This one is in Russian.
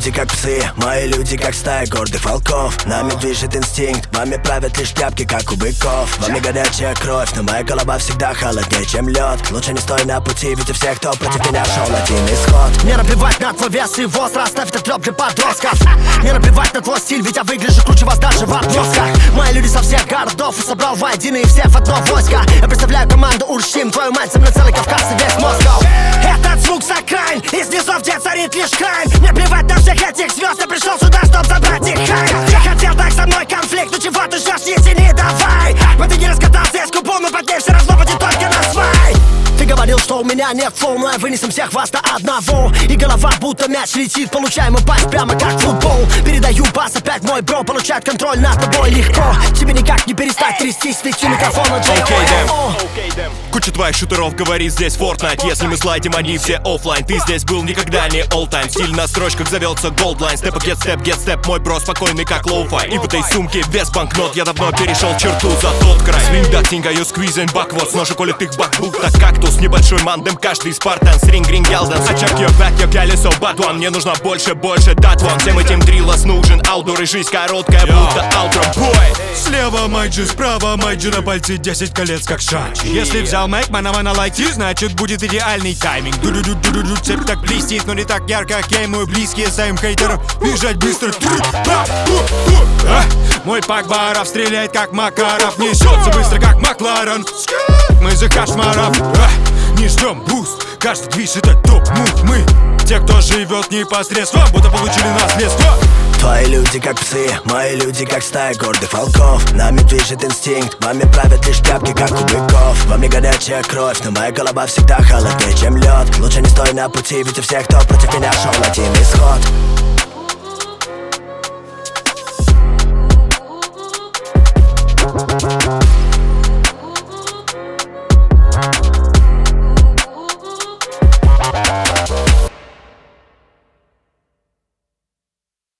люди как псы, мои люди как стая гордых волков. Нами движет инстинкт, вами правят лишь тряпки, как у быков. Вами горячая кровь, но моя голова всегда холоднее, чем лед. Лучше не стой на пути, ведь у всех, кто против меня шел, один исход. Не наплевать на твой вес и возраст, оставь этот рэп для подростков. Не наплевать на твой стиль, ведь я выгляжу круче вас даже в обносках. Мои люди со всех городов и собрал воедино их всех в одно войско. Я представляю команду Урштим, твою мать, со мной целый Кавказ и весь Москов. Этот звук с окраин, из низов, где царит лишь крайм. Мне плевать на всех этих звезд, я пришел сюда, чтоб забрать их хай. Я хотел так со мной конфликт, ну чего ты ждешь, не тяни, давай. Вот ты не раскатался, я скупу, но под ней все равно будет только на свай. Ты говорил, что у меня нет флоу, но я вынесем всех вас до одного. И голова будто мяч летит, получаем и пас прямо как футбол. Передаю пас, опять мой бро получает контроль над тобой легко. Тебе никак не перестать трястись, ведь у микрофона Окей, куча твоих шутеров говорит здесь Fortnite. Если мы слайдим, они все оффлайн. Ты здесь был никогда не all time. Стиль на строчках зовется Goldline. Степ, get step, мой бро спокойный как лоу-фай. И в этой сумке без банкнот я давно перешел черту за тот край. Swing that thing, I use squeeze and backwards. Ножи колет их бак, будто кактус. Небольшой мандем, каждый спартан. Сринг, ринг, ялдан. I check your back, your колесо, but one. Мне нужно больше, that one. Всем этим дриллас нужен аутдор. И жизнь короткая, будто outro, boy. Слева майджи, справа майджи, на пальце 10 колец как шанчи. Если взял майк, мана лайти, значит будет идеальный тайминг. Ду-ду-ду-ду-ду, цепь так блестит, но не так ярко, как я и мой близкие. Своим хейтерам бежать быстро. Мой пак баров стреляет как Макаров, несется быстро как Макларен. Мы за кошмаров, не ждем буст, каждый движ это топ-мув. Мы те, кто живет непосредственно, будто получили наследство. Твои люди как псы, мои люди как стая гордых волков. Нами движет инстинкт, вами правят лишь тряпки, как у быков. Вами горячая кровь, но моя голова всегда холоднее, чем лед. Лучше не стой на пути, ведь у всех, кто против меня шел, один исход.